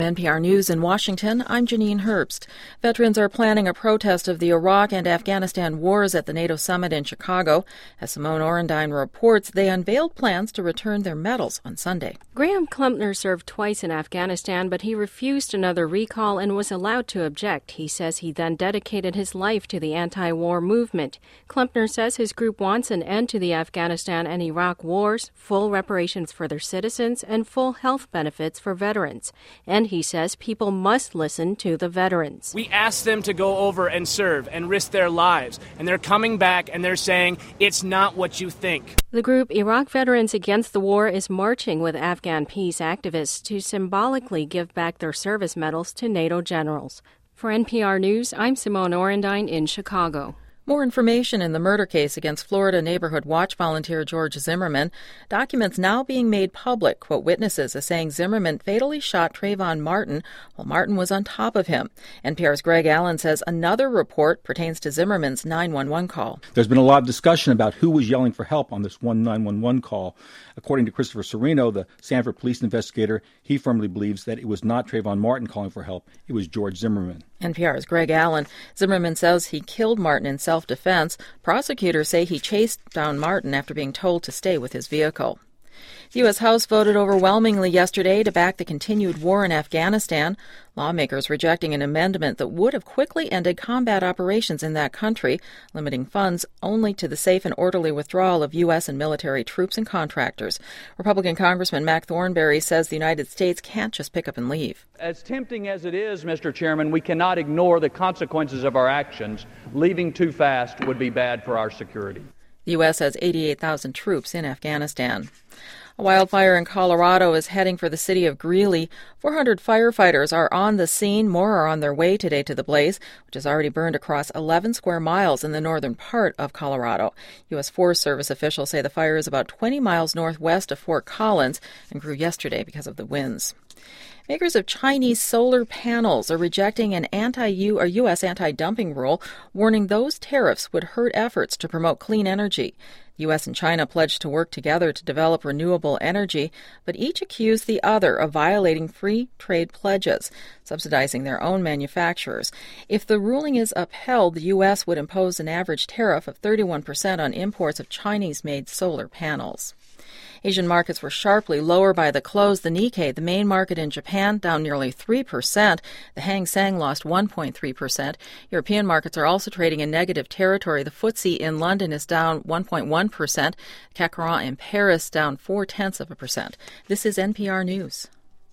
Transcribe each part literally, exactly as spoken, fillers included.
N P R News in Washington, I'm Janine Herbst. Veterans are planning a protest of the Iraq and Afghanistan wars at the NATO summit in Chicago. As Simone Orendine reports, they unveiled plans to return their medals on Sunday. Graham Klumpner served twice in Afghanistan, but he refused another recall and was allowed to object. He says he then dedicated his life to the anti-war movement. Klumpner says his group wants an end to the Afghanistan and Iraq wars, full reparations for their citizens, and full health benefits for veterans. And he says people must listen to the veterans. We asked them to go over and serve and risk their lives, and they're coming back and they're saying it's not what you think. The group Iraq Veterans Against the War is marching with Afghan peace activists to symbolically give back their service medals to NATO generals. For N P R News, I'm Simone Orendine in Chicago. More information in the murder case against Florida Neighborhood Watch volunteer George Zimmerman. Documents now being made public quote witnesses as saying Zimmerman fatally shot Trayvon Martin while Martin was on top of him. N P R's Greg Allen says another report pertains to Zimmerman's nine one one call. There's been a lot of discussion about who was yelling for help on this one nine one one call. According to Christopher Serino, the Sanford police investigator, he firmly believes that it was not Trayvon Martin calling for help. It was George Zimmerman. N P R's Greg Allen. Zimmerman says he killed Martin in self-defense. Prosecutors say he chased down Martin after being told to stay with his vehicle. The U S. House voted overwhelmingly yesterday to back the continued war in Afghanistan, lawmakers rejecting an amendment that would have quickly ended combat operations in that country, limiting funds only to the safe and orderly withdrawal of U S and military troops and contractors. Republican Congressman Mac Thornberry says the United States can't just pick up and leave. As tempting as it is, Mister Chairman, we cannot ignore the consequences of our actions. Leaving too fast would be bad for our security. The U S has eighty-eight thousand troops in Afghanistan. A wildfire in Colorado is heading for the city of Greeley. four hundred firefighters are on the scene. More are on their way today to the blaze, which has already burned across eleven square miles in the northern part of Colorado. U S. Forest Service officials say the fire is about twenty miles northwest of Fort Collins and grew yesterday because of the winds. Makers of Chinese solar panels are rejecting an anti-U or U S anti-dumping rule, warning those tariffs would hurt efforts to promote clean energy. The U S and China pledged to work together to develop renewable energy, but each accused the other of violating free trade pledges, subsidizing their own manufacturers. If the ruling is upheld, the U S would impose an average tariff of thirty-one percent on imports of Chinese-made solar panels. Asian markets were sharply lower by the close. The Nikkei, the main market in Japan, down nearly three percent. The Hang Seng lost one point three percent. European markets are also trading in negative territory. The F T S E in London is down one point one percent. C A C forty in Paris down four-tenths of a percent. This is N P R News.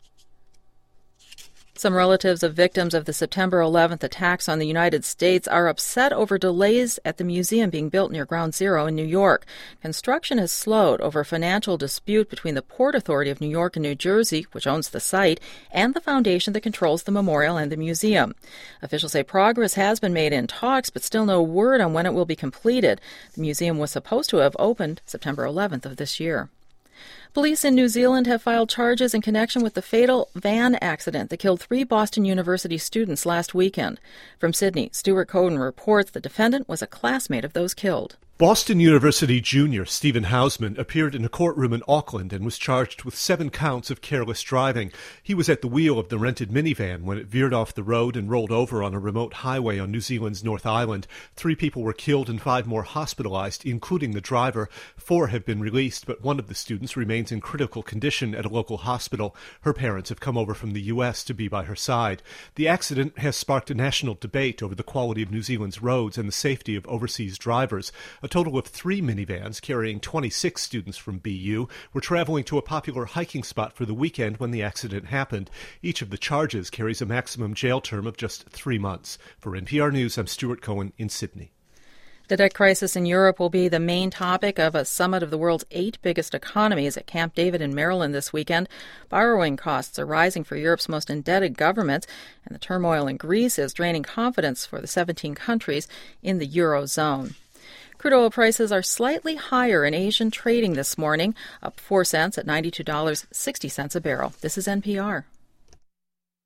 Some relatives of victims of the September eleventh attacks on the United States are upset over delays at the museum being built near Ground Zero in New York. Construction has slowed over a financial dispute between the Port Authority of New York and New Jersey, which owns the site, and the foundation that controls the memorial and the museum. Officials say progress has been made in talks, but still no word on when it will be completed. The museum was supposed to have opened September eleventh of this year. Police in New Zealand have filed charges in connection with the fatal van accident that killed three Boston University students last weekend. From Sydney, Stuart Coden reports the defendant was a classmate of those killed. Boston University junior Stephen Hausman appeared in a courtroom in Auckland and was charged with seven counts of careless driving. He was at the wheel of the rented minivan when it veered off the road and rolled over on a remote highway on New Zealand's North Island. Three people were killed and five more hospitalized, including the driver. Four have been released, but one of the students remains in critical condition at a local hospital. Her parents have come over from the U S to be by her side. The accident has sparked a national debate over the quality of New Zealand's roads and the safety of overseas drivers. A total of three minivans carrying twenty-six students from B U were traveling to a popular hiking spot for the weekend when the accident happened. Each of the charges carries a maximum jail term of just three months. For N P R News, I'm Stuart Cohen in Sydney. The debt crisis in Europe will be the main topic of a summit of the world's eight biggest economies at Camp David in Maryland this weekend. Borrowing costs are rising for Europe's most indebted governments, and the turmoil in Greece is draining confidence for the seventeen countries in the Eurozone. Crude oil prices are slightly higher in Asian trading this morning, up four cents at ninety-two dollars and sixty cents a barrel. This is N P R.